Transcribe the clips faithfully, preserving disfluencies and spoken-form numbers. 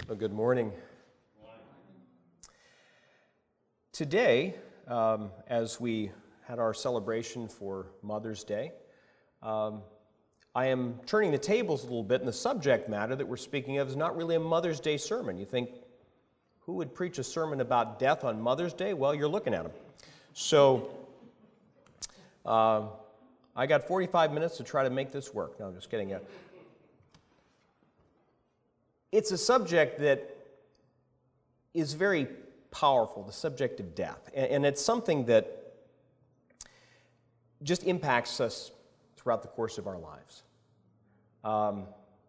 Well, good morning. Today, um, as we had our celebration for Mother's Day, um, I am turning the tables a little bit, and the subject matter that we're speaking of is not really a Mother's Day sermon. You think, who would preach a sermon about death on Mother's Day? Well, you're looking at them. So, uh, I got forty-five minutes to try to make this work. No, I'm just kidding. It's a subject that is very powerful, the subject of death. And it's something that just impacts us throughout the course of our lives. Um,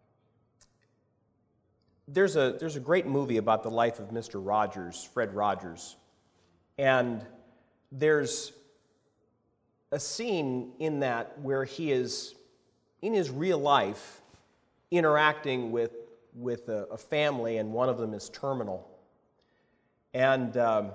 there's a, there's a great movie about the life of Mister Rogers, Fred Rogers. And there's a scene in that where he is, in his real life, interacting with with a, a family, and one of them is terminal. And um,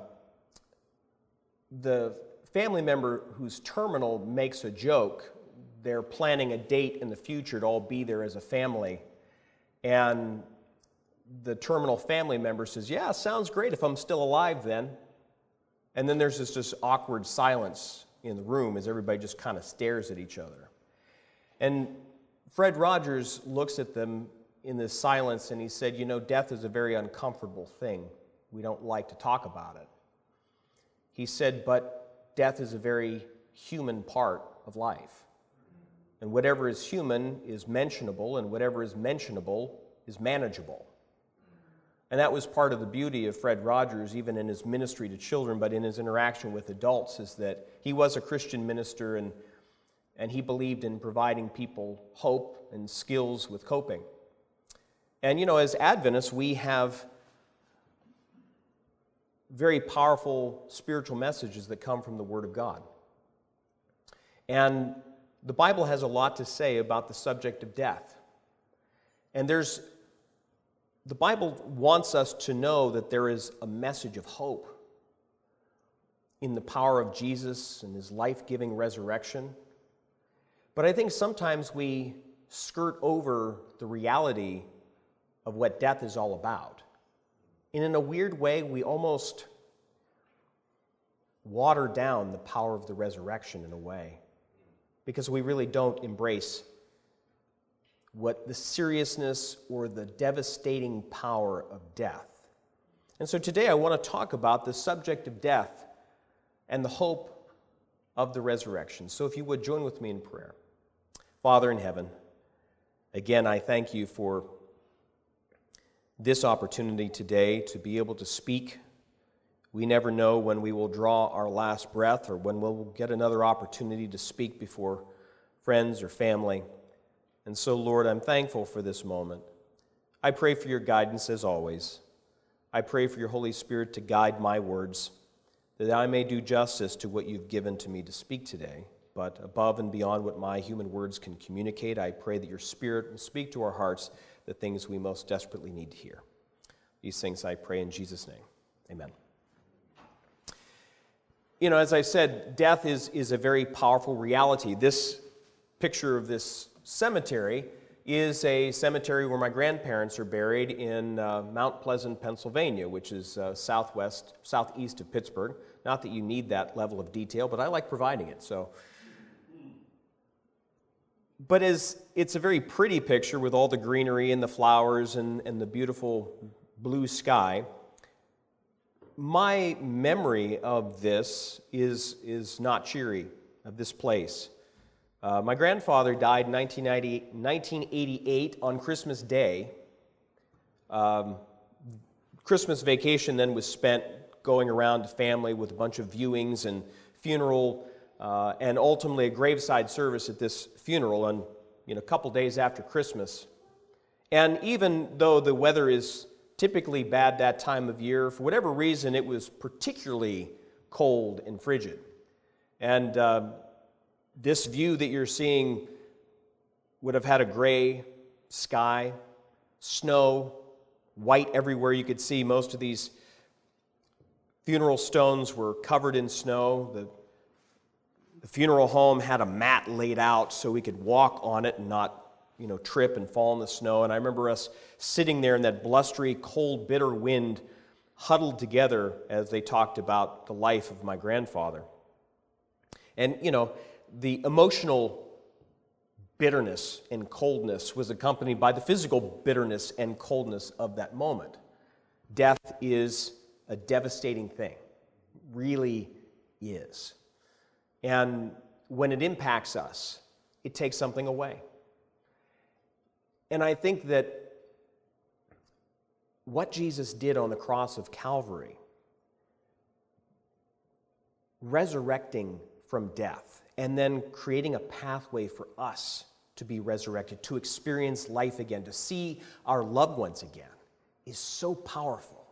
the family member who's terminal makes a joke. They're planning a date in the future to all be there as a family. And the terminal family member says, yeah, sounds great if I'm still alive then. And then there's this just awkward silence in the room as everybody just kind of stares at each other. And Fred Rogers looks at them in this silence, and he said, you know, death is a very uncomfortable thing. We don't like to talk about it. He said, but death is a very human part of life. And whatever is human is mentionable, and whatever is mentionable is manageable. And that was part of the beauty of Fred Rogers, even in his ministry to children, but in his interaction with adults, is that he was a Christian minister, and, and he believed in providing people hope and skills with coping. And, you know, as Adventists, we have very powerful spiritual messages that come from the Word of God. And the Bible has a lot to say about the subject of death. And there's, the Bible wants us to know that there is a message of hope in the power of Jesus and His life-giving resurrection. But I think sometimes we skirt over the reality of what death is all about. And in a weird way, we almost water down the power of the resurrection in a way, because we really don't embrace what the seriousness or the devastating power of death. And so today I want to talk about the subject of death and the hope of the resurrection. So if you would, join with me in prayer. Father in heaven, again, I thank you for this opportunity today to be able to speak. We never know when we will draw our last breath or when we'll get another opportunity to speak before friends or family. And so, Lord, I'm thankful for this moment. I pray for your guidance as always. I pray for your Holy Spirit to guide my words, that I may do justice to what you've given to me to speak today. But above and beyond what my human words can communicate, I pray that your Spirit will speak to our hearts the things we most desperately need to hear. These things I pray in Jesus' name. Amen. You know, as I said, death is, is a very powerful reality. This picture of this cemetery is a cemetery where my grandparents are buried in uh, Mount Pleasant, Pennsylvania, which is uh, southwest, southeast of Pittsburgh. Not that you need that level of detail, but I like providing it, so. But as it's a very pretty picture with all the greenery and the flowers and, and the beautiful blue sky, my memory of this is, is not cheery, of this place. Uh, my grandfather died in nineteen eighty-eight on Christmas Day. Um, Christmas vacation then was spent going around to family with a bunch of viewings and funeral Uh, and ultimately a graveside service at this funeral on, you know, a couple days after Christmas. And even though the weather is typically bad that time of year, for whatever reason, it was particularly cold and frigid. And uh, this view that you're seeing would have had a gray sky, snow, white everywhere you could see. Most of these funeral stones were covered in snow. The The funeral home had a mat laid out so we could walk on it and not you know, trip and fall in the snow. And I remember us sitting there in that blustery, cold, bitter wind, huddled together as they talked about the life of my grandfather. And, you know, the emotional bitterness and coldness was accompanied by the physical bitterness and coldness of that moment. Death is a devastating thing, really is. And when it impacts us, it takes something away. And I think that what Jesus did on the cross of Calvary, resurrecting from death, and then creating a pathway for us to be resurrected, to experience life again, to see our loved ones again, is so powerful.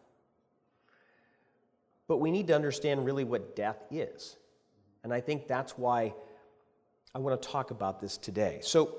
But we need to understand really what death is. And I think that's why I want to talk about this today. So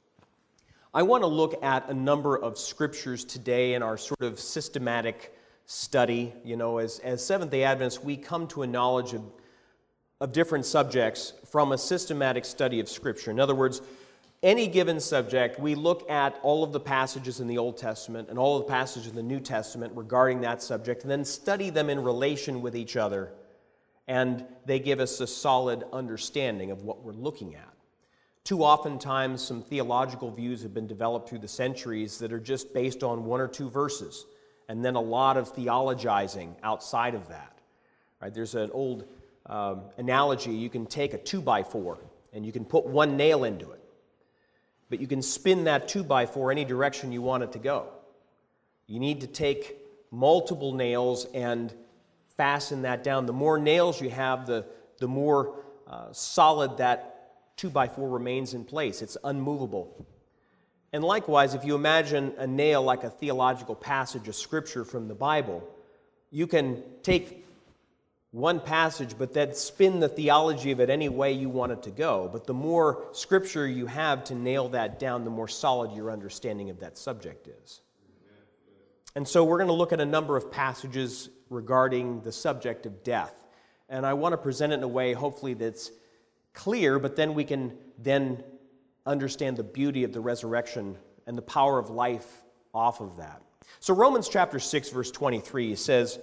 I want to look at a number of scriptures today in our sort of systematic study. You know, as, as Seventh-day Adventists, we come to a knowledge of, of different subjects from a systematic study of Scripture. In other words, any given subject, we look at all of the passages in the Old Testament and all of the passages in the New Testament regarding that subject, and then study them in relation with each other, and they give us a solid understanding of what we're looking at. Too often times, some theological views have been developed through the centuries that are just based on one or two verses, and then a lot of theologizing outside of that. Right? There's an old um, analogy. You can take a two by four, and you can put one nail into it. But you can spin that two by four any direction you want it to go. You need to take multiple nails and fasten that down. The more nails you have, the, the more uh, solid that two by four remains in place. It's unmovable. And likewise, if you imagine a nail like a theological passage of Scripture from the Bible, you can take one passage, but then spin the theology of it any way you want it to go. But the more Scripture you have to nail that down, the more solid your understanding of that subject is. And so we're going to look at a number of passages regarding the subject of death. And I want to present it in a way, hopefully, that's clear, but then we can then understand the beauty of the resurrection and the power of life off of that. So Romans chapter six, verse twenty-three says,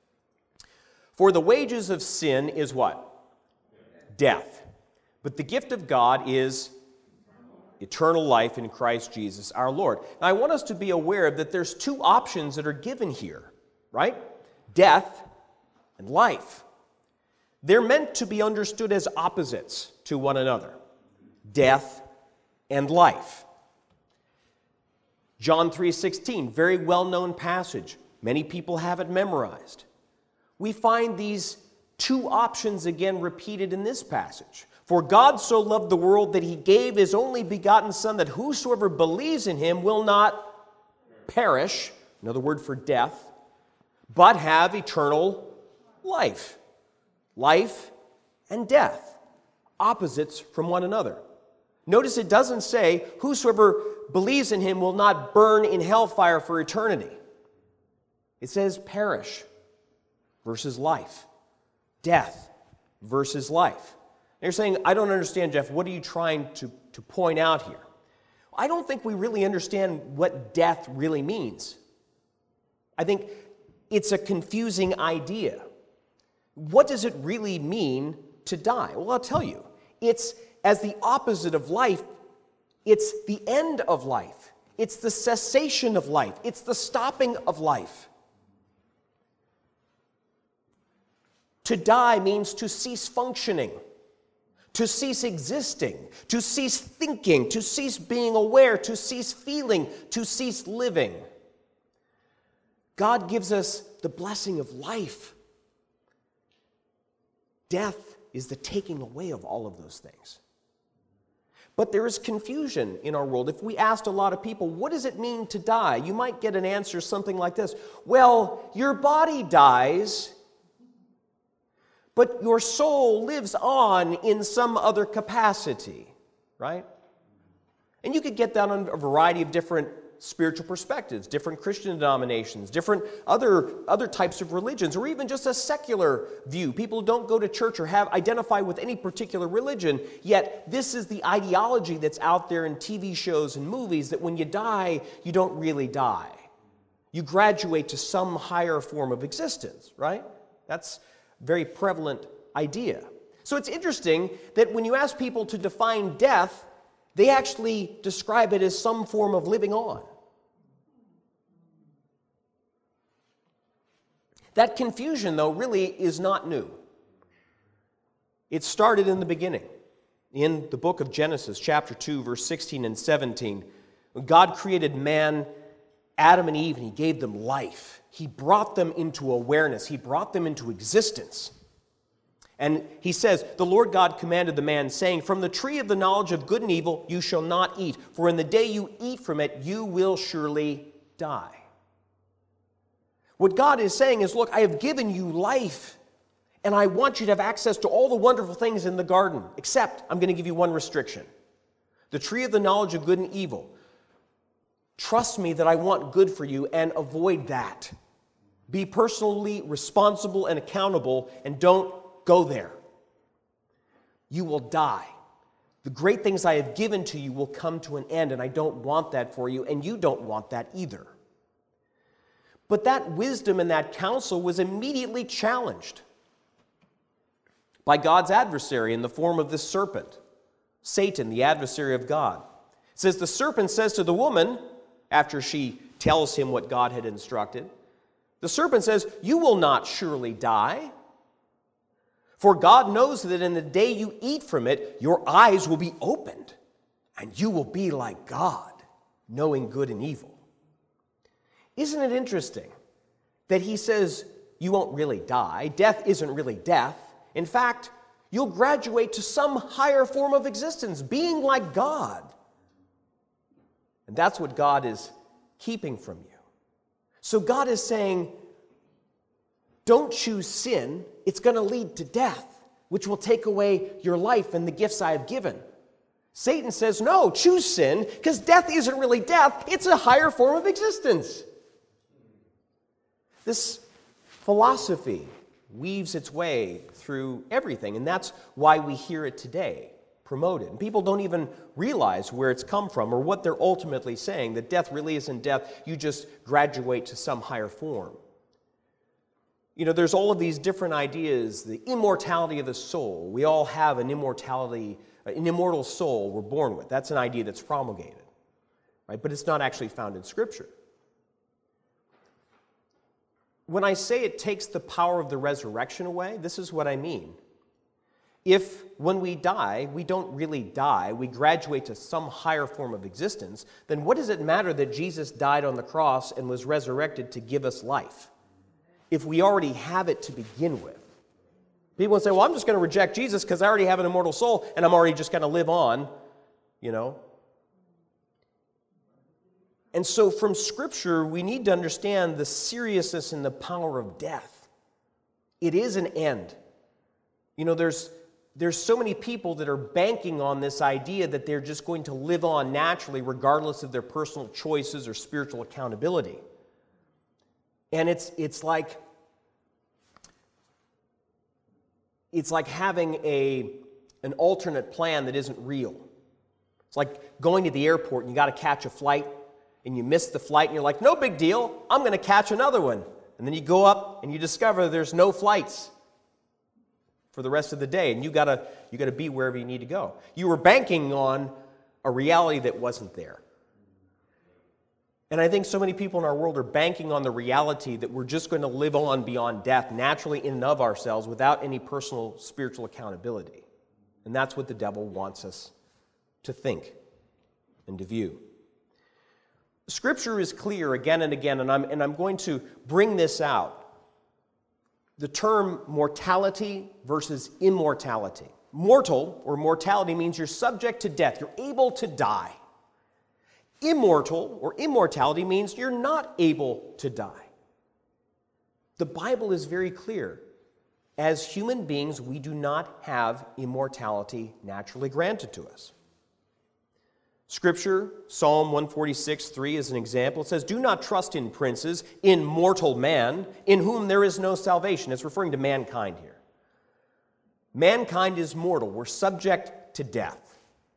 "For the wages of sin is" what? Death. "But the gift of God is eternal life in Christ Jesus our Lord." Now I want us to be aware that there's two options that are given here, right? Death and life. They're meant to be understood as opposites to one another. Death and life. John three sixteen, very well-known passage. Many people have it memorized. We find these two options again repeated in this passage. "For God so loved the world that he gave his only begotten Son, that whosoever believes in him will not perish," another word for death, "but have eternal life." Life and death, opposites from one another. Notice it doesn't say, "Whosoever believes in him will not burn in hellfire for eternity." It says perish versus life. Death versus life. And you're saying, "I don't understand, Jeff. What are you trying to, to point out here?" I don't think we really understand what death really means. I think it's a confusing idea. What does it really mean to die? Well, I'll tell you. It's as the opposite of life. It's the end of life. It's the cessation of life. It's the stopping of life. To die means to cease functioning, to cease existing, to cease thinking, to cease being aware, to cease feeling, to cease living. God gives us the blessing of life. Death is the taking away of all of those things. But there is confusion in our world. If we asked a lot of people, what does it mean to die? You might get an answer something like this. Well, your body dies, but your soul lives on in some other capacity, right? And you could get that on a variety of different spiritual perspectives, different Christian denominations, different other, other types of religions, or even just a secular view. People who don't go to church or have identify with any particular religion, yet this is the ideology that's out there in T V shows and movies, that when you die, you don't really die. You graduate to some higher form of existence, right? That's a very prevalent idea. So it's interesting that when you ask people to define death, they actually describe it as some form of living on. That confusion, though, really is not new. It started in the beginning, in the book of Genesis, chapter two, verse sixteen and seventeen. When God created man, Adam and Eve, and He gave them life. He brought them into awareness. He brought them into existence. And He says, the Lord God commanded the man, saying, from the tree of the knowledge of good and evil you shall not eat, for in the day you eat from it, you will surely die. What God is saying is, look, I have given you life, and I want you to have access to all the wonderful things in the garden, except I'm going to give you one restriction. The tree of the knowledge of good and evil. Trust me that I want good for you, and avoid that. Be personally responsible and accountable, and don't go there. You will die. The great things I have given to you will come to an end, and I don't want that for you, and you don't want that either. But that wisdom and that counsel was immediately challenged by God's adversary in the form of this serpent, Satan, the adversary of God. It says, the serpent says to the woman, after she tells him what God had instructed, the serpent says, you will not surely die. For God knows that in the day you eat from it, your eyes will be opened, and you will be like God, knowing good and evil. Isn't it interesting that He says you won't really die? Death isn't really death. In fact, you'll graduate to some higher form of existence, being like God. And that's what God is keeping from you. So God is saying, don't choose sin. It's going to lead to death, which will take away your life and the gifts I have given. Satan says, no, choose sin, because death isn't really death. It's a higher form of existence. This philosophy weaves its way through everything, and that's why we hear it today promoted. And people don't even realize where it's come from or what they're ultimately saying, that death really isn't death. You just graduate to some higher form. You know, there's all of these different ideas, the immortality of the soul. We all have an immortality, an immortal soul we're born with. That's an idea that's promulgated, right? But it's not actually found in Scripture. When I say it takes the power of the resurrection away, this is what I mean. If, when we die, we don't really die, we graduate to some higher form of existence, then what does it matter that Jesus died on the cross and was resurrected to give us life, if we already have it to begin with? People would say, well, I'm just going to reject Jesus because I already have an immortal soul and I'm already just going to live on, you know. And so from Scripture, we need to understand the seriousness and the power of death. It is an end. You know, there's, there's so many people that are banking on this idea that they're just going to live on naturally regardless of their personal choices or spiritual accountability. And it's, it's like, it's like having a, an alternate plan that isn't real. It's like going to the airport and you got to catch a flight, and you miss the flight, and you're like, no big deal, I'm going to catch another one. And then you go up and you discover there's no flights for the rest of the day, and you gotta you gotta be wherever you need to go. You were banking on a reality that wasn't there. And I think so many people in our world are banking on the reality that we're just going to live on beyond death, naturally in and of ourselves, without any personal spiritual accountability. And that's what the devil wants us to think and to view. Scripture is clear again and again, and I'm, and I'm going to bring this out. The term mortality versus immortality. Mortal or mortality means you're subject to death. You're able to die. Immortal or immortality means you're not able to die. The Bible is very clear. As human beings, we do not have immortality naturally granted to us. Scripture, Psalm one forty-six, three is an example. It says, "Do not trust in princes, in mortal man, in whom there is no salvation." It's referring to mankind here. Mankind is mortal. We're subject to death.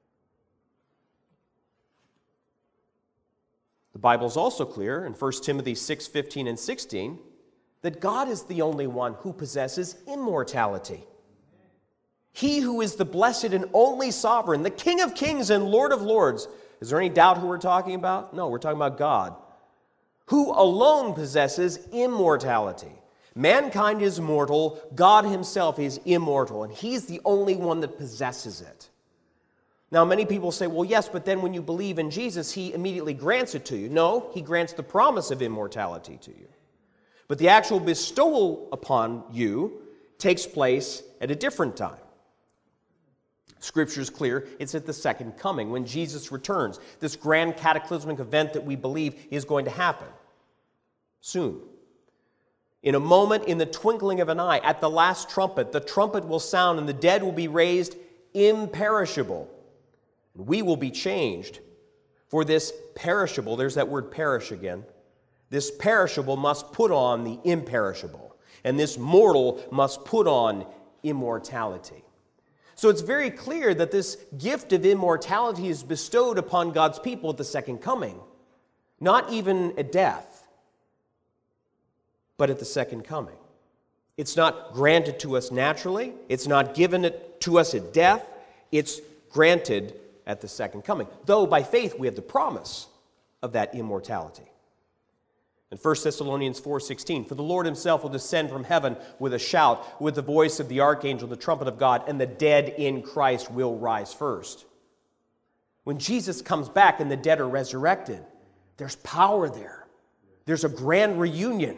The Bible is also clear in First Timothy six, fifteen and sixteen that God is the only one who possesses immortality. He who is the blessed and only sovereign, the King of kings and Lord of lords. Is there any doubt who we're talking about? No, we're talking about God, who alone possesses immortality. Mankind is mortal. God himself is immortal, and he's the only one that possesses it. Now, many people say, well, yes, but then when you believe in Jesus, he immediately grants it to you. No, he grants the promise of immortality to you. But the actual bestowal upon you takes place at a different time. Scripture is clear. It's at the second coming, when Jesus returns. This grand cataclysmic event that we believe is going to happen soon. In a moment, in the twinkling of an eye, at the last trumpet, the trumpet will sound and the dead will be raised imperishable. We will be changed. For this perishable, there's that word perish again, this perishable must put on the imperishable, and this mortal must put on immortality. So it's very clear that this gift of immortality is bestowed upon God's people at the second coming, not even at death, but at the second coming. It's not granted to us naturally. It's not given it to us at death. It's granted at the second coming, though by faith we have the promise of that immortality. In First Thessalonians four sixteen, "For the Lord himself will descend from heaven with a shout, with the voice of the archangel, the trumpet of God, and the dead in Christ will rise first." When Jesus comes back and the dead are resurrected, there's power there. There's a grand reunion.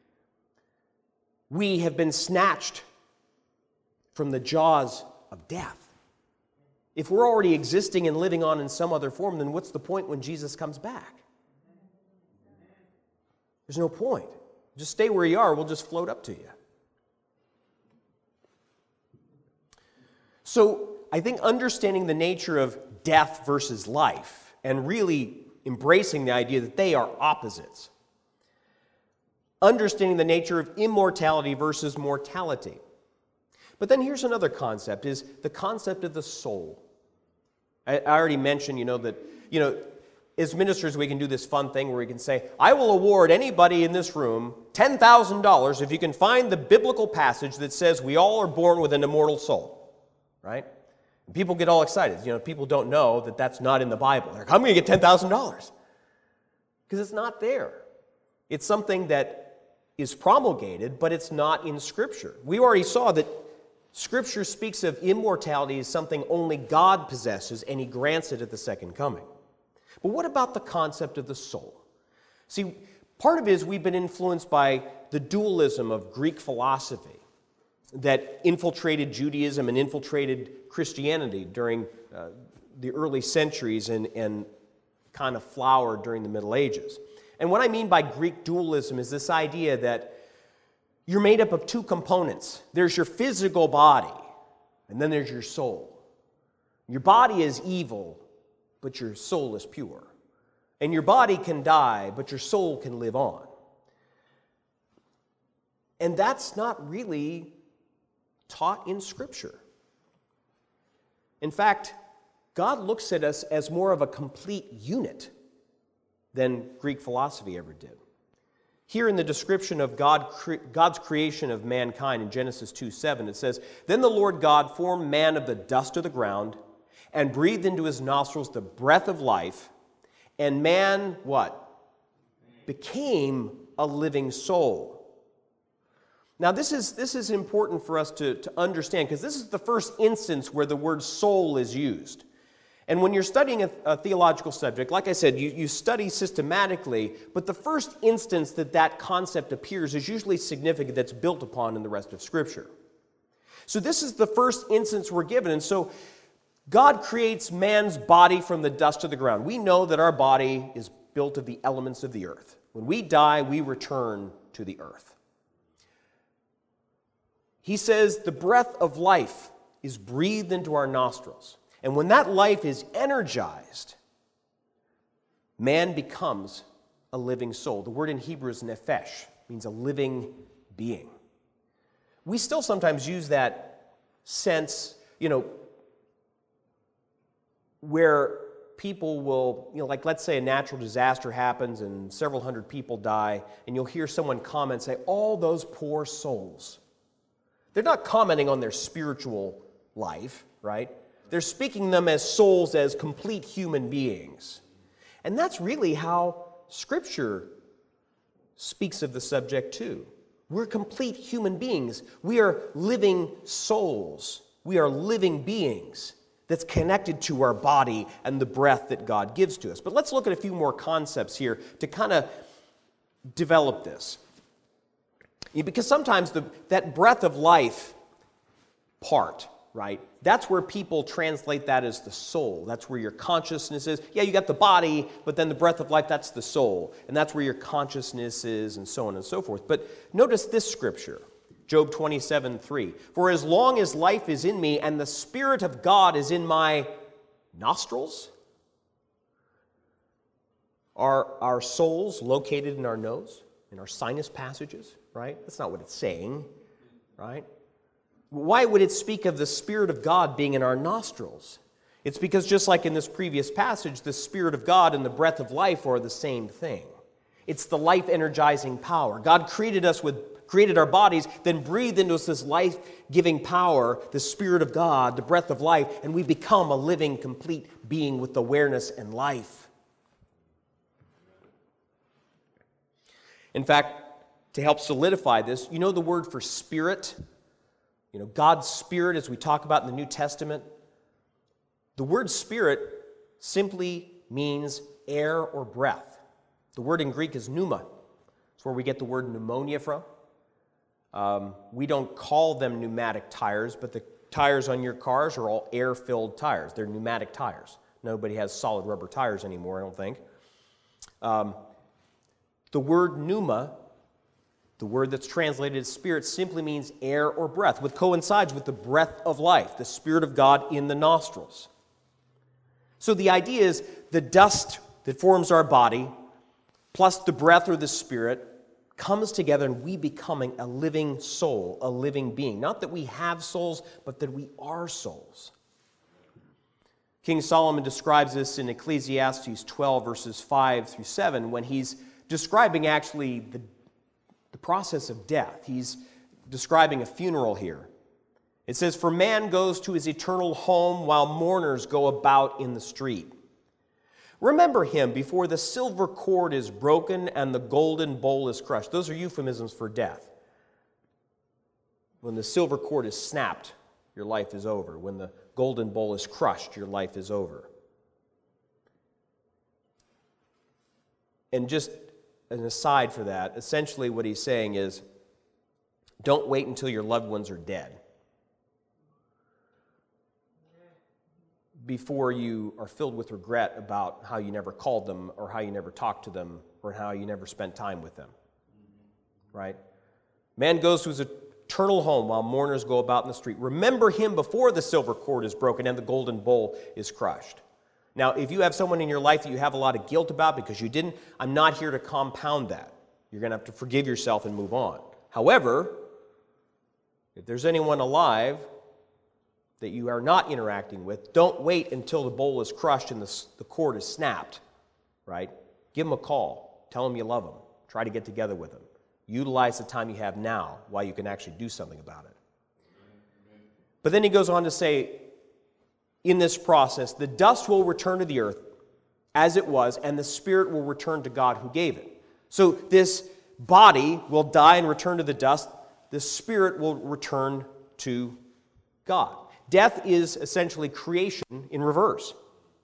We have been snatched from the jaws of death. If we're already existing and living on in some other form, then what's the point when Jesus comes back? There's no point. Just stay where you are. We'll just float up to you. So I think understanding the nature of death versus life and really embracing the idea that they are opposites. Understanding the nature of immortality versus mortality. But then here's another concept, is the concept of the soul. I, I already mentioned, you know, that, you know, as ministers, we can do this fun thing where we can say, I will award anybody in this room ten thousand dollars if you can find the biblical passage that says we all are born with an immortal soul, right? And people get all excited. You know, people don't know that that's not in the Bible. They're like, I'm going to get ten thousand dollars. Because it's not there. It's something that is promulgated, but it's not in Scripture. We already saw that Scripture speaks of immortality as something only God possesses, and he grants it at the second coming. But what about the concept of the soul? See, part of it is we've been influenced by the dualism of Greek philosophy that infiltrated Judaism and infiltrated Christianity during uh, the early centuries and, and kind of flowered during the Middle Ages. And what I mean by Greek dualism is this idea that you're made up of two components. There's your physical body, and then there's your soul. Your body is evil, but your soul is pure. And your body can die, but your soul can live on. And that's not really taught in Scripture. In fact, God looks at us as more of a complete unit than Greek philosophy ever did. Here in the description of God, God's creation of mankind in Genesis two seven, it says, "Then the Lord God formed man of the dust of the ground and breathed into his nostrils the breath of life, and man," what? "Became a living soul." Now this is, this is important for us to, to understand, because this is the first instance where the word soul is used. And when you're studying a, a theological subject, like I said, you, you study systematically, but the first instance that that concept appears is usually significant, that's built upon in the rest of Scripture. So this is the first instance we're given, and so God creates man's body from the dust of the ground. We know that our body is built of the elements of the earth. When we die, we return to the earth. He says the breath of life is breathed into our nostrils. And when that life is energized, man becomes a living soul. The word in Hebrew is nephesh, means a living being. We still sometimes use that sense, you know, where people will, you know, like let's say a natural disaster happens and several hundred people die, and you'll hear someone comment, say, all those poor souls. They're not commenting on their spiritual life, right? They're speaking them as souls, as complete human beings. And that's really how Scripture speaks of the subject too. We're complete human beings. We are living souls. We are living beings that's connected to our body and the breath that God gives to us. But let's look at a few more concepts here to kind of develop this. Because sometimes the, that breath of life part, right? That's where people translate that as the soul. That's where your consciousness is. Yeah, you got the body, but then the breath of life, that's the soul. And that's where your consciousness is, and so on and so forth. But notice this scripture, Job twenty-seven three. For as long as life is in me and the Spirit of God is in my nostrils, are our souls located in our nose, in our sinus passages, right? That's not what it's saying, right? Why would it speak of the Spirit of God being in our nostrils? It's because just like in this previous passage, the Spirit of God and the breath of life are the same thing. It's the life-energizing power. God created us with, created our bodies, then breathed into us this life-giving power, the Spirit of God, the breath of life, and we become a living, complete being with awareness and life. In fact, to help solidify this, you know the word for spirit? You know, God's Spirit, as we talk about in the New Testament, the word spirit simply means air or breath. The word in Greek is pneuma. It's where we get the word pneumonia from. Um, we don't call them pneumatic tires, but the tires on your cars are all air-filled tires. They're pneumatic tires. Nobody has solid rubber tires anymore, I don't think. Um, the word pneuma, the word that's translated as spirit, simply means air or breath, which coincides with the breath of life, the Spirit of God in the nostrils. So the idea is the dust that forms our body, plus the breath or the Spirit, comes together and we becoming a living soul, a living being. Not that we have souls, but that we are souls. King Solomon describes this in Ecclesiastes twelve, verses five through seven, when he's describing actually the The process of death. He's describing a funeral here. It says, for man goes to his eternal home while mourners go about in the street. Remember him before the silver cord is broken and the golden bowl is crushed. Those are euphemisms for death. When the silver cord is snapped, your life is over. When the golden bowl is crushed, your life is over. And just an aside for that, essentially what he's saying is, don't wait until your loved ones are dead before you are filled with regret about how you never called them or how you never talked to them or how you never spent time with them. Right? Man goes to his eternal home while mourners go about in the street. Remember him before the silver cord is broken and the golden bowl is crushed. Now, if you have someone in your life that you have a lot of guilt about because you didn't, I'm not here to compound that. You're going to have to forgive yourself and move on. However, if there's anyone alive that you are not interacting with, don't wait until the bowl is crushed and the, the cord is snapped, right? Give them a call. Tell them you love them. Try to get together with them. Utilize the time you have now while you can actually do something about it. But then he goes on to say, in this process, the dust will return to the earth as it was, and the spirit will return to God who gave it. So this body will die and return to the dust. The spirit will return to God. Death is essentially creation in reverse.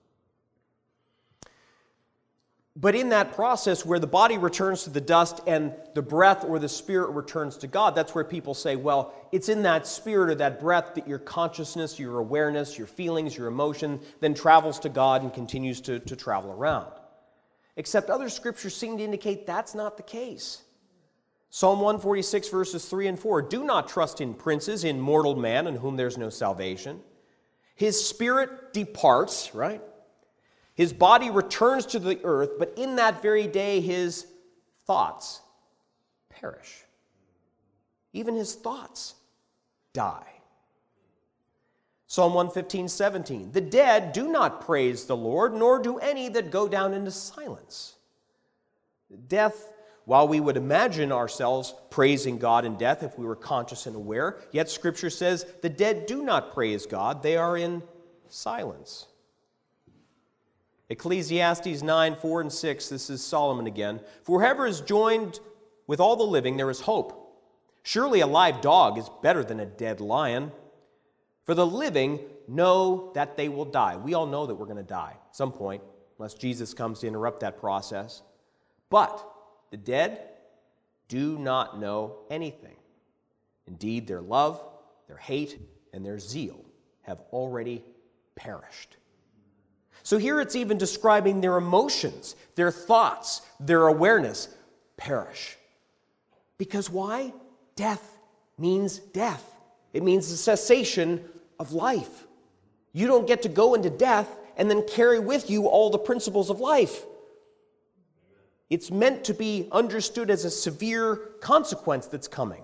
But in that process where the body returns to the dust and the breath or the spirit returns to God, that's where people say, well, it's in that spirit or that breath that your consciousness, your awareness, your feelings, your emotion then travels to God and continues to, to travel around. Except other scriptures seem to indicate that's not the case. Psalm one forty-six, verses three and four, do not trust in princes, in mortal man in whom there's no salvation. His spirit departs, right? His body returns to the earth, but in that very day his thoughts perish. Even his thoughts die. Psalm one fifteen, seventeen. The dead do not praise the Lord, nor do any that go down into silence. Death, while we would imagine ourselves praising God in death if we were conscious and aware, yet Scripture says the dead do not praise God. They are in silence. Ecclesiastes nine, four and six, this is Solomon again. For whoever is joined with all the living, there is hope. Surely a live dog is better than a dead lion. For the living know that they will die. We all know that we're going to die at some point, unless Jesus comes to interrupt that process. But the dead do not know anything. Indeed, their love, their hate, and their zeal have already perished. So here it's even describing their emotions, their thoughts, their awareness perish. Because why? Death means death. It means the cessation of life. You don't get to go into death and then carry with you all the principles of life. It's meant to be understood as a severe consequence that's coming.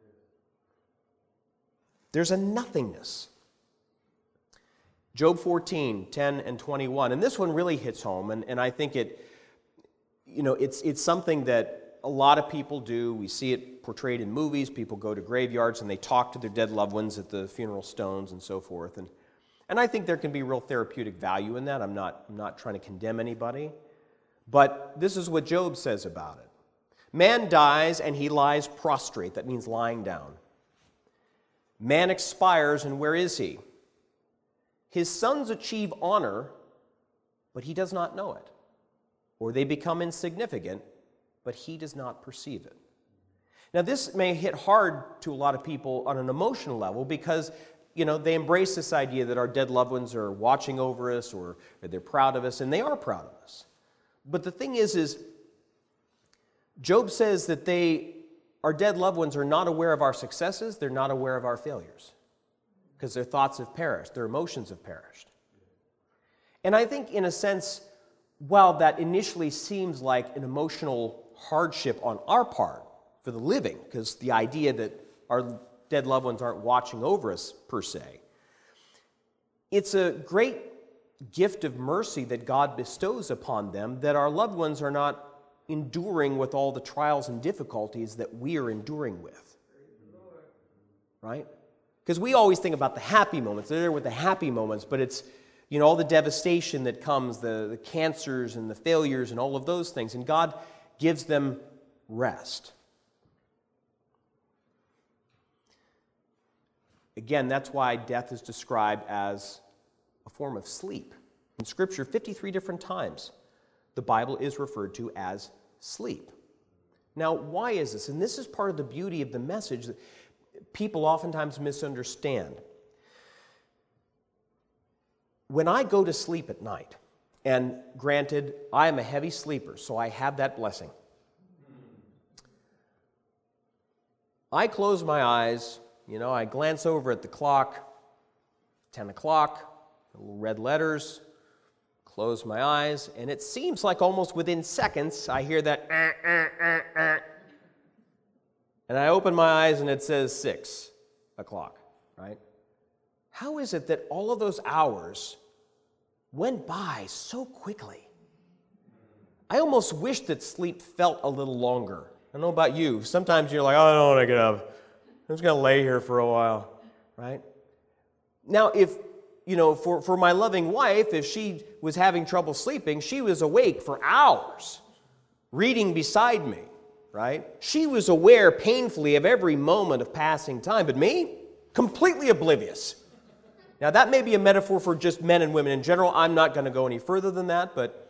There's a nothingness. Job fourteen, ten and twenty-one, and this one really hits home, and, and I think it, you know, it's, it's something that a lot of people do. We see it portrayed in movies. People go to graveyards and they talk to their dead loved ones at the funeral stones and so forth. And, and I think there can be real therapeutic value in that. I'm not, I'm not trying to condemn anybody. But this is what Job says about it. Man dies and he lies prostrate. That means lying down. Man expires, and where is he? His sons achieve honor, but he does not know it. Or they become insignificant, but he does not perceive it. Now, this may hit hard to a lot of people on an emotional level because, you know, they embrace this idea that our dead loved ones are watching over us or, or they're proud of us, and they are proud of us. But the thing is, is Job says that they, our dead loved ones are not aware of our successes, they're not aware of our failures, because their thoughts have perished, their emotions have perished. And I think, in a sense, while that initially seems like an emotional hardship on our part for the living, because the idea that our dead loved ones aren't watching over us, per se, it's a great gift of mercy that God bestows upon them, that our loved ones are not enduring with all the trials and difficulties that we are enduring with. Right? Because we always think about the happy moments. They're there with the happy moments, but it's, you know, all the devastation that comes, the, the cancers and the failures and all of those things. And God gives them rest. Again, that's why death is described as a form of sleep. In Scripture, fifty-three different times, the Bible is referred to as sleep. Now, why is this? And this is part of the beauty of the message that people oftentimes misunderstand. When I go to sleep at night, and granted, I am a heavy sleeper, so I have that blessing. I close my eyes, you know, I glance over at the clock, ten o'clock, little red letters, close my eyes, and it seems like almost within seconds I hear that ah, ah, ah, ah. And I open my eyes and it says six o'clock, right? How is it that all of those hours went by so quickly? I almost wish that sleep felt a little longer. I don't know about you. Sometimes you're like, oh, I don't want to get up. I'm just going to lay here for a while, right? Now, if You know, for, for my loving wife, if she was having trouble sleeping, she was awake for hours, reading beside me, right? She was aware painfully of every moment of passing time, but me, completely oblivious. Now, that may be a metaphor for just men and women in general. I'm not going to go any further than that, but,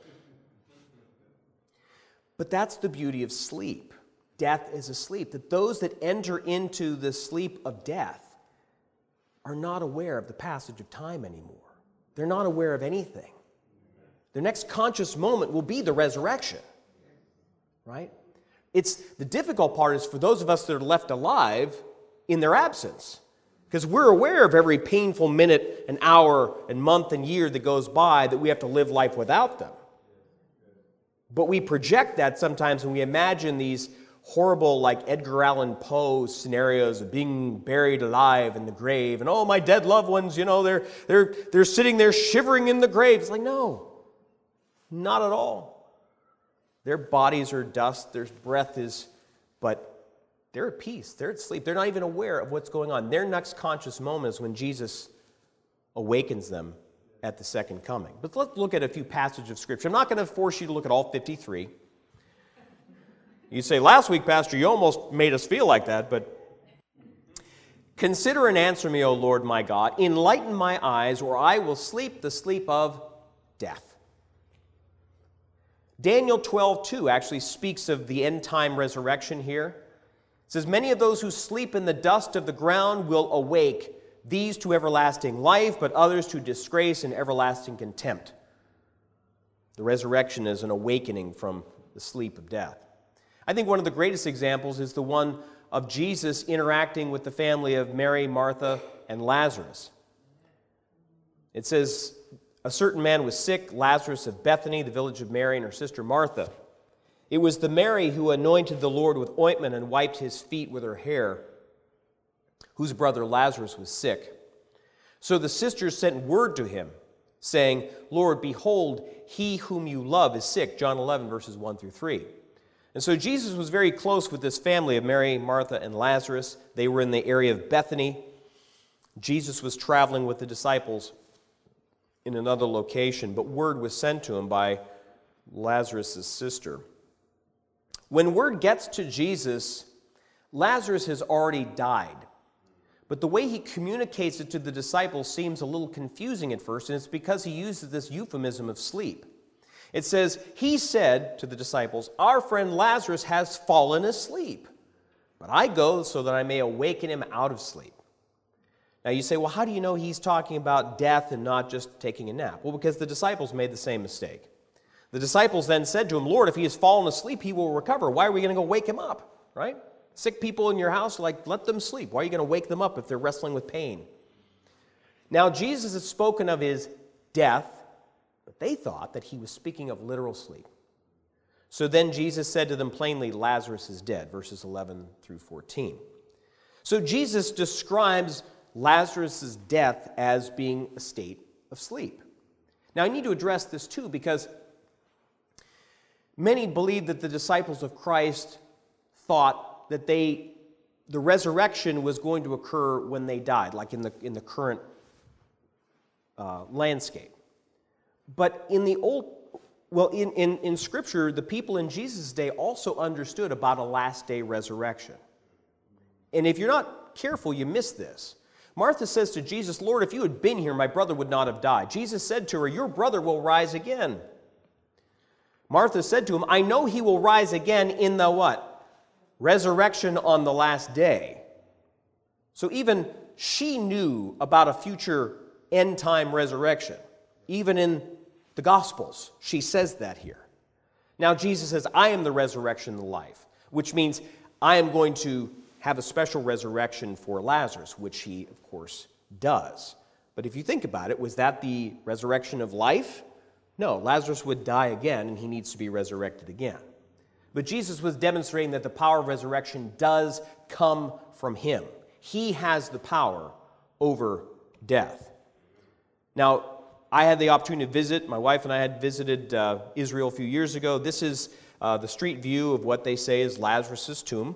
but that's the beauty of sleep. Death is a sleep, that those that enter into the sleep of death are not aware of the passage of time anymore. They're not aware of anything. Their next conscious moment will be the resurrection, right? It's the difficult part is for those of us that are left alive in their absence, Because we're aware of every painful minute and hour and month and year that goes by that we have to live life without them. But we project that sometimes when we imagine these horrible, like Edgar Allan Poe scenarios of being buried alive in the grave. And, oh, my dead loved ones, you know, they're, they're, they're sitting there shivering in the grave. It's like, no, not at all. Their bodies are dust, their breath is, but they're at peace, they're at sleep. They're not even aware of what's going on. Their next conscious moment is when Jesus awakens them at the second coming. But let's look at a few passages of Scripture. I'm not going to force you to look at all fifty-three. You say, last week, Pastor, you almost made us feel like that, but consider and answer me, O Lord my God. Enlighten my eyes, or I will sleep the sleep of death. Daniel twelve two actually speaks of the end-time resurrection here. It says, many of those who sleep in the dust of the ground will awake, these to everlasting life, but others to disgrace and everlasting contempt. The resurrection is an awakening from the sleep of death. I think one of the greatest examples is the one of Jesus interacting with the family of Mary, Martha, and Lazarus. It says, a certain man was sick, Lazarus of Bethany, the village of Mary and her sister Martha. It was the Mary who anointed the Lord with ointment and wiped his feet with her hair, whose brother Lazarus was sick. So the sisters sent word to him, saying, Lord, behold, he whom you love is sick. John eleven, verses one through three. And so Jesus was very close with this family of Mary, Martha, and Lazarus. They were in the area of Bethany. Jesus was traveling with the disciples in another location, but word was sent to him by Lazarus' sister. When word gets to Jesus, Lazarus has already died. But the way he communicates it to the disciples seems a little confusing at first, and it's because he uses this euphemism of sleep. It says, he said to the disciples, our friend Lazarus has fallen asleep, but I go so that I may awaken him out of sleep. Now you say, well, how do you know he's talking about death and not just taking a nap? Well, because the disciples made the same mistake. The disciples then said to him, Lord, if he has fallen asleep, he will recover. Why are we going to go wake him up, right? Sick people in your house, like, let them sleep. Why are you going to wake them up if they're wrestling with pain? Now, Jesus has spoken of his death, but they thought that he was speaking of literal sleep. So then Jesus said to them plainly, Lazarus is dead, verses eleven through fourteen. So Jesus describes Lazarus' death as being a state of sleep. Now, I need to address this too, because many believe that the disciples of Christ thought that they, the resurrection was going to occur when they died, like in the, in the current uh, landscape. But in the old, well, in, in, in Scripture, the people in Jesus' day also understood about a last day resurrection. And if you're not careful, you miss this. Martha says to Jesus, Lord, if you had been here, my brother would not have died. Jesus said to her, your brother will rise again. Martha said to him, I know he will rise again in the what? Resurrection on the last day. So even she knew about a future end-time resurrection. Even in the Gospels, she says that here. Now Jesus says, I am the resurrection and the life, which means I am going to have a special resurrection for Lazarus, which he, of course, does. But if you think about it, was that the resurrection of life? No, Lazarus would die again, and he needs to be resurrected again. But Jesus was demonstrating that the power of resurrection does come from him. He has the power over death. Now, I had the opportunity to visit, my wife and I had visited uh, Israel a few years ago. This is uh, the street view of what they say is Lazarus' tomb.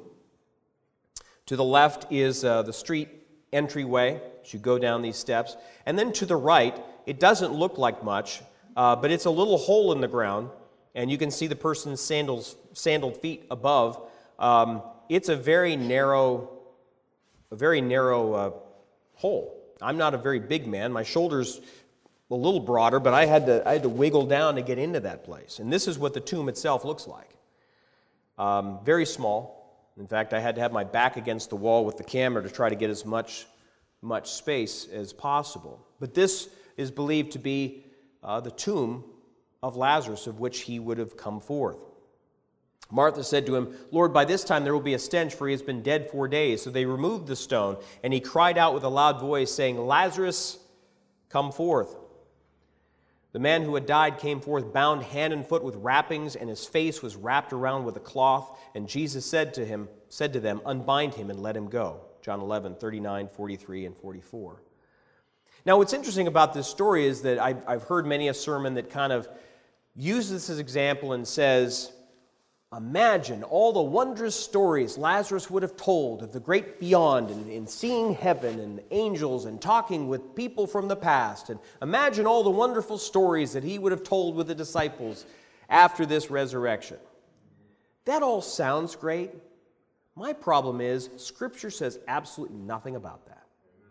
To the left is uh, the street entryway as you go down these steps. And then to the right, it doesn't look like much, uh, but it's a little hole in the ground, and you can see the person's sandals, sandaled feet above. Um, it's a very narrow, a very narrow uh, hole. I'm not a very big man. My shoulders a little broader, but I had to I had to wiggle down to get into that place. And this is what the tomb itself looks like. Um, very small. In fact, I had to have my back against the wall with the camera to try to get as much, much space as possible. But this is believed to be uh, the tomb of Lazarus, of which he would have come forth. Martha said to him, Lord, by this time there will be a stench, for he has been dead four days. So they removed the stone, and he cried out with a loud voice, saying, Lazarus, come forth. The man who had died came forth, bound hand and foot with wrappings, and his face was wrapped around with a cloth. And Jesus said to him, said to them, Unbind him and let him go. John eleven, thirty-nine, forty-three, and forty-four. Now, what's interesting about this story is that I've, I've heard many a sermon that kind of uses this as an example and says, imagine all the wondrous stories Lazarus would have told of the great beyond and, and seeing heaven and angels and talking with people from the past. And imagine all the wonderful stories that he would have told with the disciples after this resurrection. That all sounds great. My problem is Scripture says absolutely nothing about that.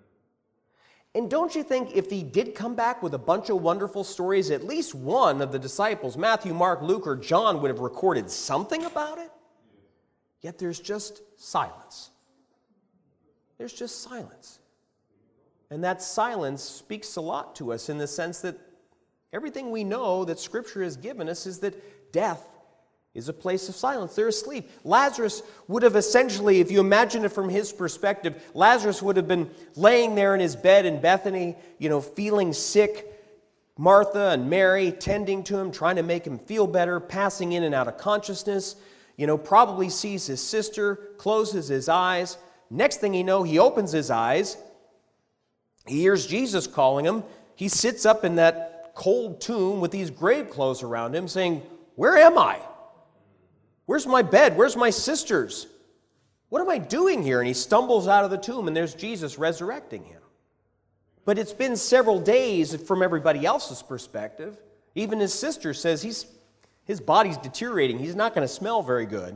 And don't you think if he did come back with a bunch of wonderful stories, at least one of the disciples, Matthew, Mark, Luke, or John, would have recorded something about it? Yet there's just silence. There's just silence. And that silence speaks a lot to us in the sense that everything we know that Scripture has given us is that death is a place of silence. They're asleep. Lazarus would have essentially, if you imagine it from his perspective, Lazarus would have been laying there in his bed in Bethany, you know, feeling sick. Martha and Mary tending to him, trying to make him feel better, passing in and out of consciousness. You know, probably sees his sister, closes his eyes. Next thing you know, he opens his eyes. He hears Jesus calling him. He sits up in that cold tomb with these grave clothes around him saying, where am I? Where's my bed? Where's my sisters? What am I doing here? And he stumbles out of the tomb, and there's Jesus resurrecting him. But it's been several days from everybody else's perspective. Even his sister says he's, his body's deteriorating. He's not going to smell very good.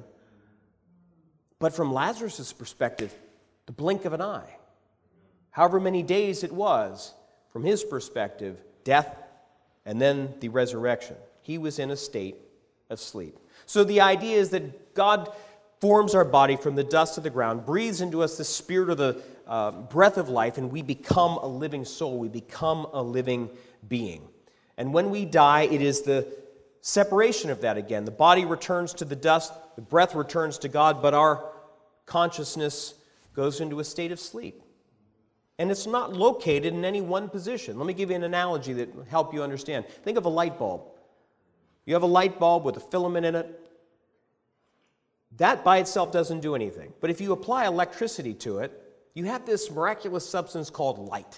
But from Lazarus' perspective, the blink of an eye. However many days it was, from his perspective, death and then the resurrection. He was in a state of sleep. So the idea is that God forms our body from the dust of the ground, breathes into us the spirit of the uh, breath of life, and we become a living soul. We become a living being. And when we die, it is the separation of that again. The body returns to the dust, the breath returns to God, but our consciousness goes into a state of sleep. And it's not located in any one position. Let me give you an analogy that will help you understand. Think of a light bulb. You have a light bulb with a filament in it. That by itself doesn't do anything. But if you apply electricity to it, you have this miraculous substance called light.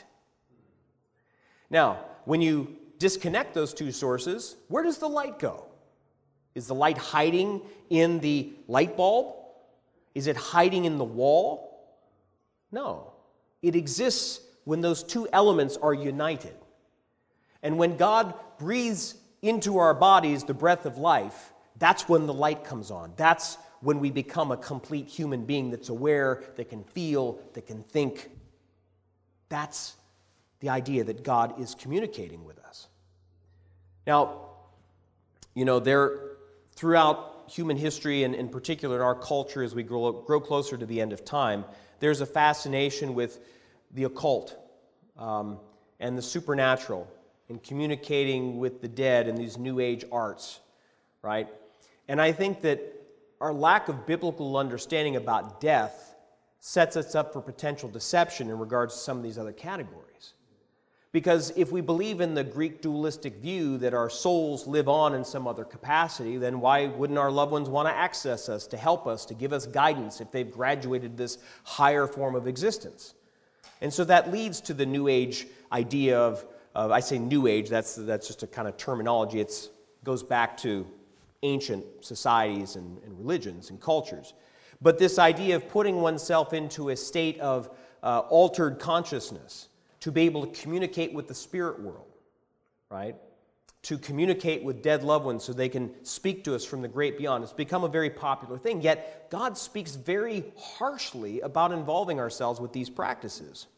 Now, when you disconnect those two sources, where does the light go? Is the light hiding in the light bulb? Is it hiding in the wall? No. It exists when those two elements are united. And when God breathes into our bodies the breath of life, that's when the light comes on. That's when we become a complete human being that's aware, that can feel, that can think. That's the idea that God is communicating with us. Now, you know, there, throughout human history, and in particular in our culture as we grow, grow closer to the end of time, there's a fascination with the occult um, and the supernatural, in communicating with the dead and these New Age arts, right? And I think that our lack of biblical understanding about death sets us up for potential deception in regards to some of these other categories. Because if we believe in the Greek dualistic view that our souls live on in some other capacity, then why wouldn't our loved ones want to access us, to help us, to give us guidance if they've graduated this higher form of existence? And so that leads to the New Age idea of Uh, I say New Age, that's, that's just a kind of terminology. It goes back to ancient societies and, and religions and cultures. But this idea of putting oneself into a state of uh, altered consciousness to be able to communicate with the spirit world, right? To communicate with dead loved ones so they can speak to us from the great beyond. It's become a very popular thing, yet God speaks very harshly about involving ourselves with these practices.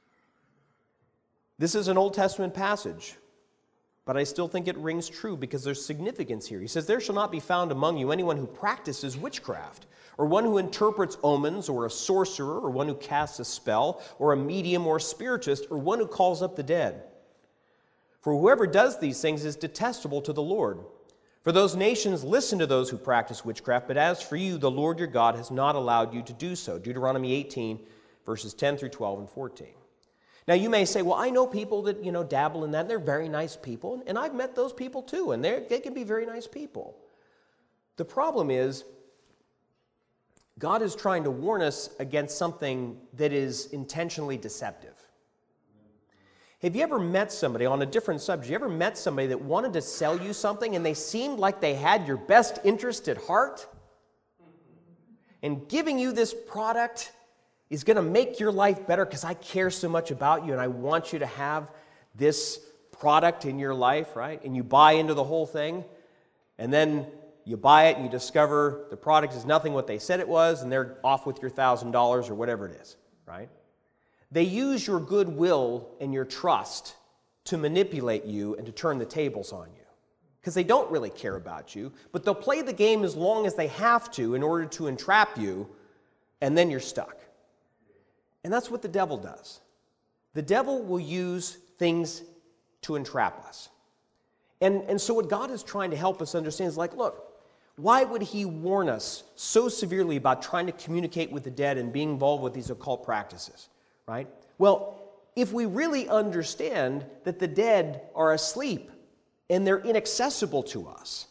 This is an Old Testament passage, but I still think it rings true because there's significance here. He says, there shall not be found among you anyone who practices witchcraft, or one who interprets omens, or a sorcerer, or one who casts a spell, or a medium or spiritist, or one who calls up the dead. For whoever does these things is detestable to the Lord. For those nations listen to those who practice witchcraft, but as for you, the Lord your God has not allowed you to do so. Deuteronomy eighteen, verses ten through twelve and fourteen. Now you may say, well, I know people that, you know, dabble in that, and they're very nice people, and I've met those people too, and they can be very nice people. The problem is, God is trying to warn us against something that is intentionally deceptive. Have you ever met somebody, on a different subject, you ever met somebody that wanted to sell you something and they seemed like they had your best interest at heart? And giving you this product is going to make your life better because I care so much about you and I want you to have this product in your life, right? And you buy into the whole thing, and then you buy it and you discover the product is nothing what they said it was, and they're off with your one thousand dollars or whatever it is, right? They use your goodwill and your trust to manipulate you and to turn the tables on you. Because they don't really care about you, but they'll play the game as long as they have to in order to entrap you, and then you're stuck. And that's what the devil does. The devil will use things to entrap us. And, and so what God is trying to help us understand is like, look, why would he warn us so severely about trying to communicate with the dead and being involved with these occult practices? Right? Well, if we really understand that the dead are asleep and they're inaccessible to us,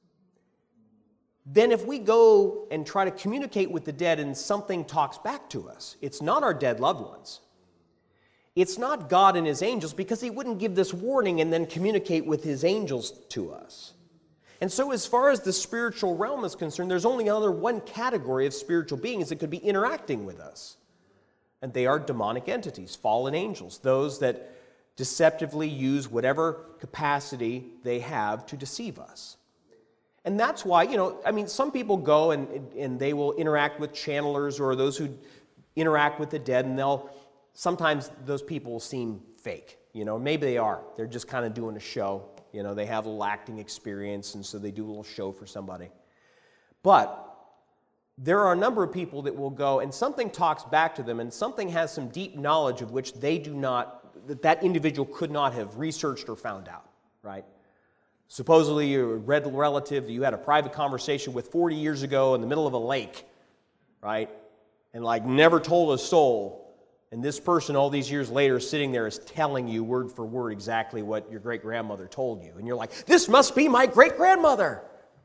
then if we go and try to communicate with the dead and something talks back to us, it's not our dead loved ones. It's not God and his angels, because he wouldn't give this warning and then communicate with his angels to us. And so as far as the spiritual realm is concerned, there's only another one category of spiritual beings that could be interacting with us. And they are demonic entities, fallen angels, those that deceptively use whatever capacity they have to deceive us. And that's why, you know, I mean, some people go and, and they will interact with channelers or those who interact with the dead, and they'll, sometimes those people seem fake, you know, maybe they are. They're just kind of doing a show, you know, they have a little acting experience, and so they do a little show for somebody. But there are a number of people that will go and something talks back to them and something has some deep knowledge of which they do not, that that individual could not have researched or found out, right? Supposedly you're a red relative that you had a private conversation with forty years ago in the middle of a lake, right? And like never told a soul. And this person all these years later sitting there is telling you word for word exactly what your great-grandmother told you. And you're like, this must be my great-grandmother.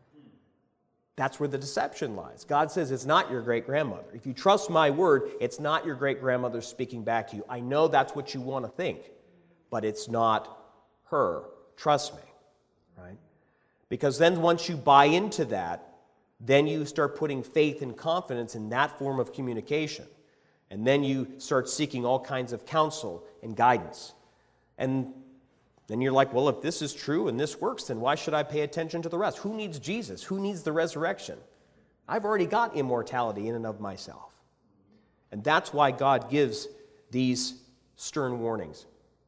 That's where the deception lies. God says it's not your great-grandmother. If you trust my word, it's not your great-grandmother speaking back to you. I know that's what you want to think, but it's not her. Trust me, right? Because then once you buy into that, then you start putting faith and confidence in that form of communication. And then you start seeking all kinds of counsel and guidance. And then you're like, well, if this is true and this works, then why should I pay attention to the rest? Who needs Jesus? Who needs the resurrection? I've already got immortality in and of myself. And that's why God gives these stern warnings.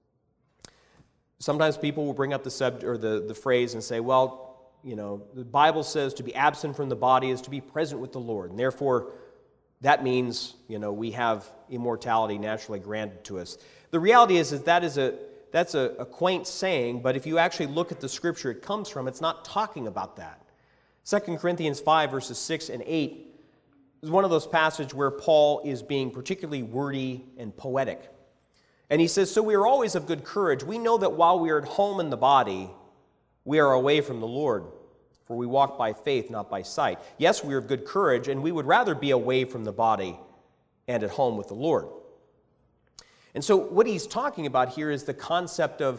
Sometimes people will bring up the subject or the, the phrase and say, well, you know, the Bible says to be absent from the body is to be present with the Lord. And therefore, that means, you know, we have immortality naturally granted to us. The reality is, is that is a That's a, a quaint saying, but if you actually look at the scripture it comes from, it's not talking about that. Second Corinthians five, verses six and eight is one of those passages where Paul is being particularly wordy and poetic. And he says, so we are always of good courage. We know that while we are at home in the body, we are away from the Lord, for we walk by faith, not by sight. Yes, we are of good courage, and we would rather be away from the body and at home with the Lord. And so what he's talking about here is the concept of,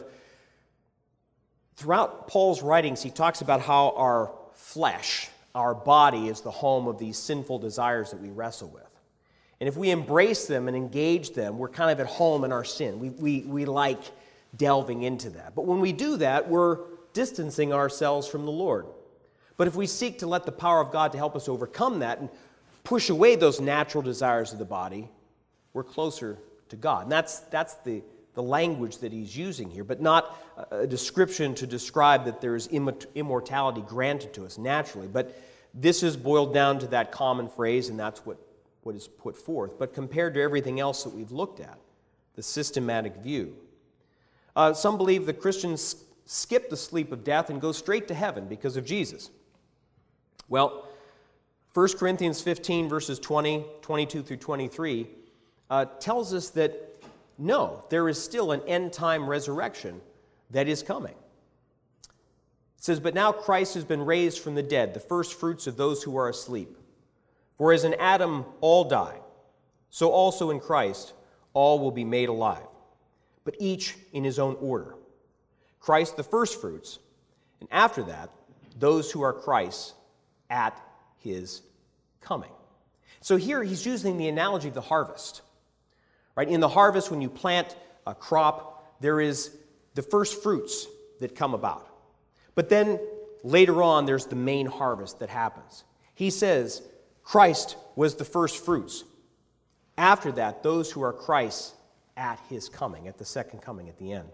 throughout Paul's writings, he talks about how our flesh, our body, is the home of these sinful desires that we wrestle with. And if we embrace them and engage them, we're kind of at home in our sin. We, we, we like delving into that. But when we do that, we're distancing ourselves from the Lord. But if we seek to let the power of God to help us overcome that and push away those natural desires of the body, we're closer to God. And that's, that's the, the language that he's using here, but not a description to describe that there is immortality granted to us naturally. But this is boiled down to that common phrase, and that's what, what is put forth. But compared to everything else that we've looked at, the systematic view. Uh, some believe the Christians skip the sleep of death and go straight to heaven because of Jesus? Well, First Corinthians fifteen, verses twenty, twenty-two through twenty-three, uh, tells us that no, there is still an end-time resurrection that is coming. It says, "But now Christ has been raised from the dead, the first fruits of those who are asleep. For as in Adam all die, so also in Christ all will be made alive, but each in his own order. Christ the first fruits, and after that, those who are Christ's at his coming." So here he's using the analogy of the harvest. Right? In the harvest, when you plant a crop, there is the first fruits that come about. But then later on, there's the main harvest that happens. He says Christ was the first fruits. After that, those who are Christ's at his coming, at the second coming, at the end.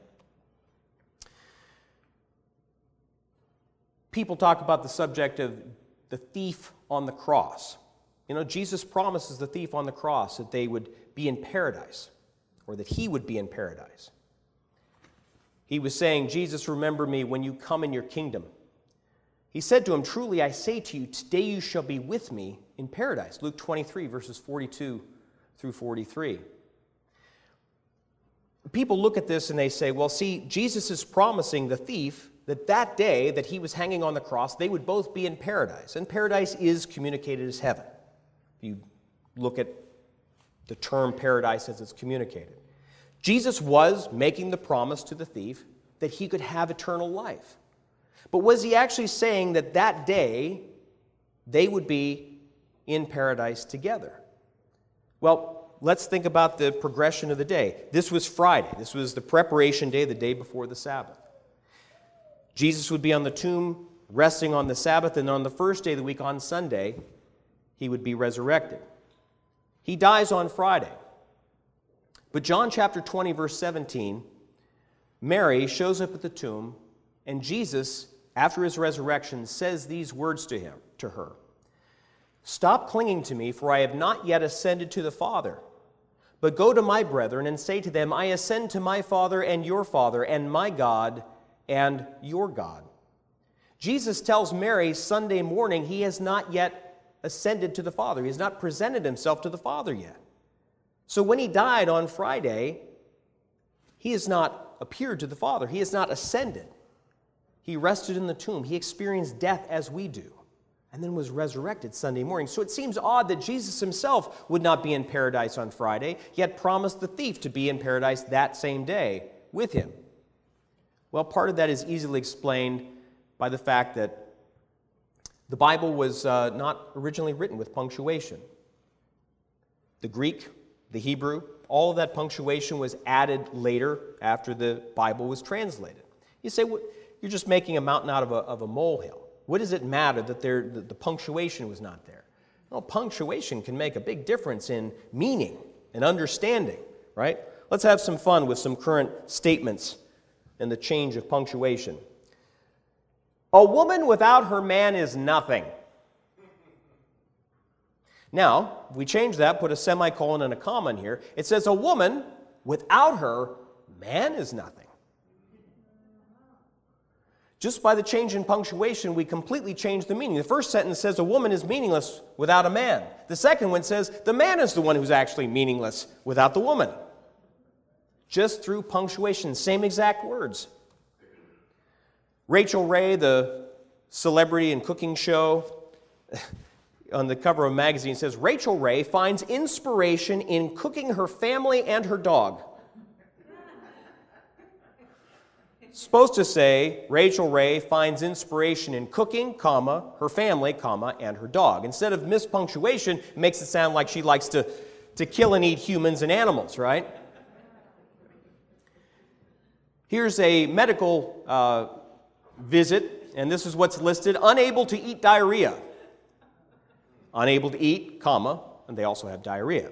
People talk about the subject of the thief on the cross. You know, Jesus promises the thief on the cross that they would be in paradise, or that he would be in paradise. He was saying, "Jesus, remember me when you come in your kingdom." He said to him, "Truly I say to you, today you shall be with me in paradise." Luke twenty-three, verses forty-two through forty-three. People look at this and they say, well, see, Jesus is promising the thief that that day that he was hanging on the cross, they would both be in paradise. And paradise is communicated as heaven. If you look at the term paradise as it's communicated. Jesus was making the promise to the thief that he could have eternal life. But was he actually saying that that day they would be in paradise together? Well, let's think about the progression of the day. This was Friday. This was the preparation day, the day before the Sabbath. Jesus would be on the tomb, resting on the Sabbath, and on the first day of the week, on Sunday, he would be resurrected. He dies on Friday. But John chapter twenty, verse seventeen, Mary shows up at the tomb, and Jesus, after his resurrection, says these words to him, to her. "Stop clinging to me, for I have not yet ascended to the Father. But go to my brethren and say to them, I ascend to my Father and your Father, and my God and your God." Jesus tells Mary Sunday morning he has not yet ascended to the Father. He has not presented himself to the Father yet. So when he died on Friday, he has not appeared to the Father. He has not ascended. He rested in the tomb. He experienced death as we do, and then was resurrected Sunday morning. So it seems odd that Jesus himself would not be in paradise on Friday, yet promised the thief to be in paradise that same day with him. Well, part of that is easily explained by the fact that the Bible was uh, not originally written with punctuation. The Greek, the Hebrew, all of that punctuation was added later after the Bible was translated. You say, well, you're just making a mountain out of a, of a molehill. What does it matter that there, the, the punctuation was not there? Well, punctuation can make a big difference in meaning and understanding, right? Let's have some fun with some current statements and the change of punctuation. A woman without her man is nothing. Now, if we change that, put a semicolon and a comma in here, it says a woman without her man is nothing. Just by the change in punctuation, we completely change the meaning. The first sentence says a woman is meaningless without a man. The second one says the man is the one who's actually meaningless without the woman. Just through punctuation, same exact words. Rachel Ray, the celebrity and cooking show, on the cover of a magazine says, Rachel Ray finds inspiration in cooking her family and her dog. Supposed to say, Rachel Ray finds inspiration in cooking, comma, her family, comma, and her dog. Instead of mispunctuation, it makes it sound like she likes to, to kill and eat humans and animals, right? Here's a medical uh, visit, and this is what's listed. Unable to eat diarrhea. Unable to eat, comma, and they also have diarrhea.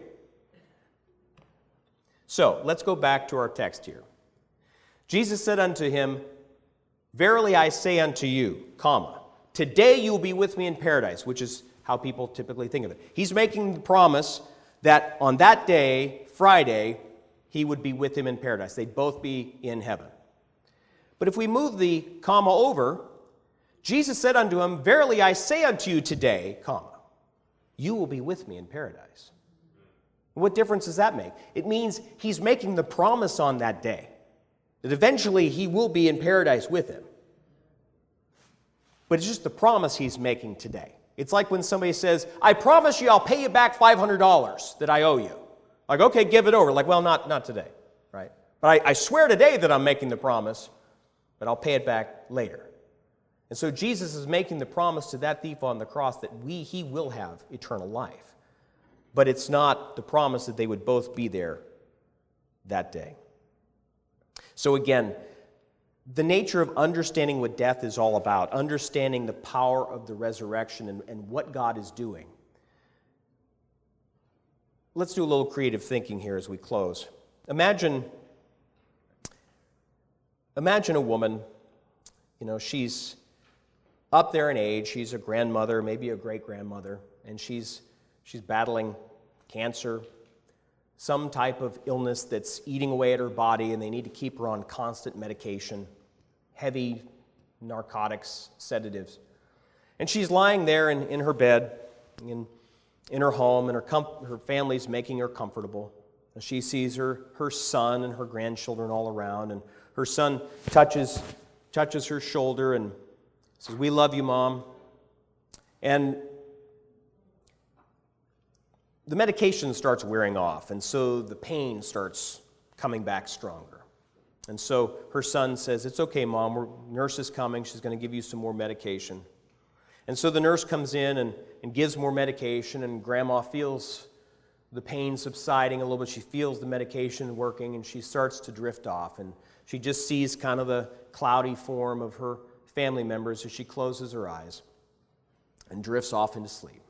So, let's go back to our text here. Jesus said unto him, Verily I say unto you, comma, today you will be with me in paradise, which is how people typically think of it. He's making the promise that on that day, Friday, he would be with him in paradise. They'd both be in heaven. But if we move the comma over, Jesus said unto him, Verily I say unto you today, comma, you will be with me in paradise. What difference does that make? It means he's making the promise on that day that eventually he will be in paradise with him. But it's just the promise he's making today. It's like when somebody says, I promise you I'll pay you back five hundred dollars that I owe you. Like, okay, give it over. Like, well, not, not today, right? But I, I swear today that I'm making the promise, but I'll pay it back later. And so Jesus is making the promise to that thief on the cross that we, he will have eternal life. But it's not the promise that they would both be there that day. So again, the nature of understanding what death is all about, understanding the power of the resurrection and, and what God is doing. Let's do a little creative thinking here as we close. Imagine, imagine a woman, you know, she's up there in age, she's a grandmother, maybe a great-grandmother, and she's, she's battling cancer, some type of illness that's eating away at her body, and they need to keep her on constant medication, heavy narcotics, sedatives. And she's lying there in, in her bed, in, in her home, and her, com- her family's making her comfortable. And she sees her, her son and her grandchildren all around, and her son touches, touches her shoulder and says, we love you, Mom. And the medication starts wearing off, and so the pain starts coming back stronger. And so her son says, it's okay, Mom, We're, nurse is coming, she's going to give you some more medication. And so the nurse comes in and, and gives more medication, and Grandma feels the pain subsiding a little bit. She feels the medication working, and she starts to drift off, and she just sees kind of the cloudy form of her family members as she closes her eyes and drifts off into sleep.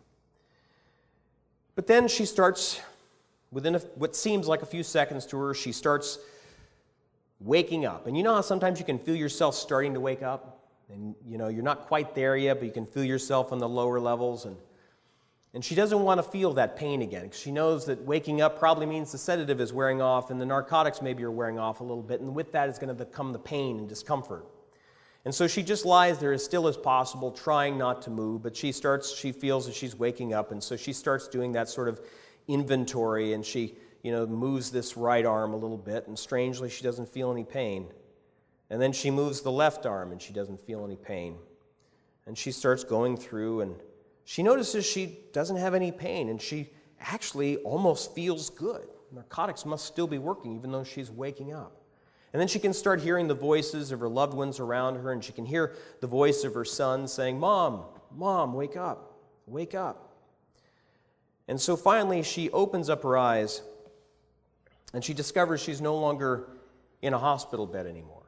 But then she starts, within a, what seems like a few seconds to her, she starts waking up. And you know how sometimes you can feel yourself starting to wake up? And you know, you're not quite there yet, but you can feel yourself on the lower levels. And, and she doesn't want to feel that pain again, because she knows that waking up probably means the sedative is wearing off and the narcotics maybe are wearing off a little bit. And with that is going to come the pain and discomfort. And so she just lies there as still as possible, trying not to move, but she starts, she feels that she's waking up, and so she starts doing that sort of inventory, and she, you know, moves this right arm a little bit, and strangely she doesn't feel any pain. And then she moves the left arm, and she doesn't feel any pain. And she starts going through, and she notices she doesn't have any pain, and she actually almost feels good. Narcotics must still be working, even though she's waking up. And then she can start hearing the voices of her loved ones around her, and she can hear the voice of her son saying, Mom, Mom, wake up, wake up. And so finally she opens up her eyes, and she discovers she's no longer in a hospital bed anymore.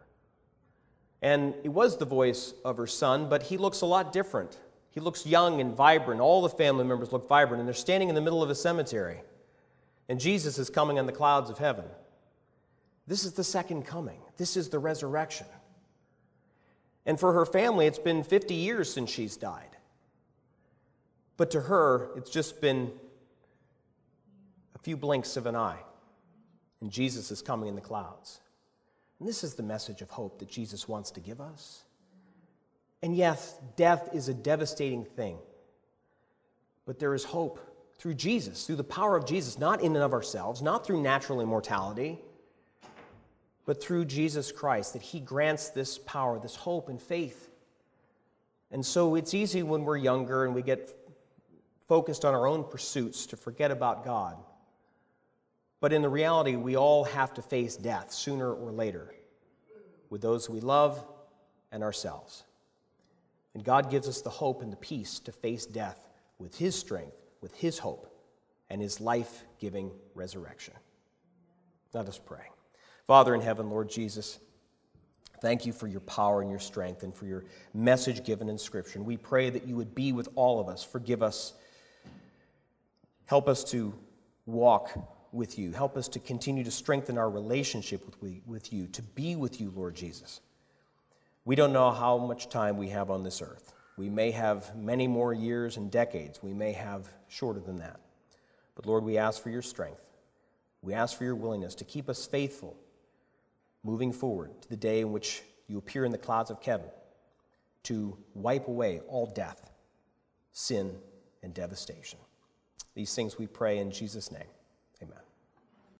And it was the voice of her son, but he looks a lot different. He looks young and vibrant. All the family members look vibrant, and they're standing in the middle of a cemetery. And Jesus is coming on the clouds of heaven. This is the second coming. This is the resurrection. And for her family, it's been fifty years since she's died. But to her, it's just been a few blinks of an eye. And Jesus is coming in the clouds. And this is the message of hope that Jesus wants to give us. And yes, death is a devastating thing. But there is hope through Jesus, through the power of Jesus, not in and of ourselves, not through natural immortality, but through Jesus Christ, that he grants this power, this hope and faith. And so it's easy when we're younger and we get focused on our own pursuits to forget about God. But in the reality, we all have to face death sooner or later with those we love and ourselves. And God gives us the hope and the peace to face death with his strength, with his hope, and his life-giving resurrection. Let us pray. Father in heaven, Lord Jesus, thank you for your power and your strength and for your message given in Scripture. We pray that you would be with all of us. Forgive us. Help us to walk with you. Help us to continue to strengthen our relationship with, we, with you, to be with you, Lord Jesus. We don't know how much time we have on this earth. We may have many more years and decades. We may have shorter than that. But Lord, we ask for your strength. We ask for your willingness to keep us faithful moving forward to the day in which you appear in the clouds of heaven to wipe away all death, sin, and devastation. These things we pray in Jesus' name.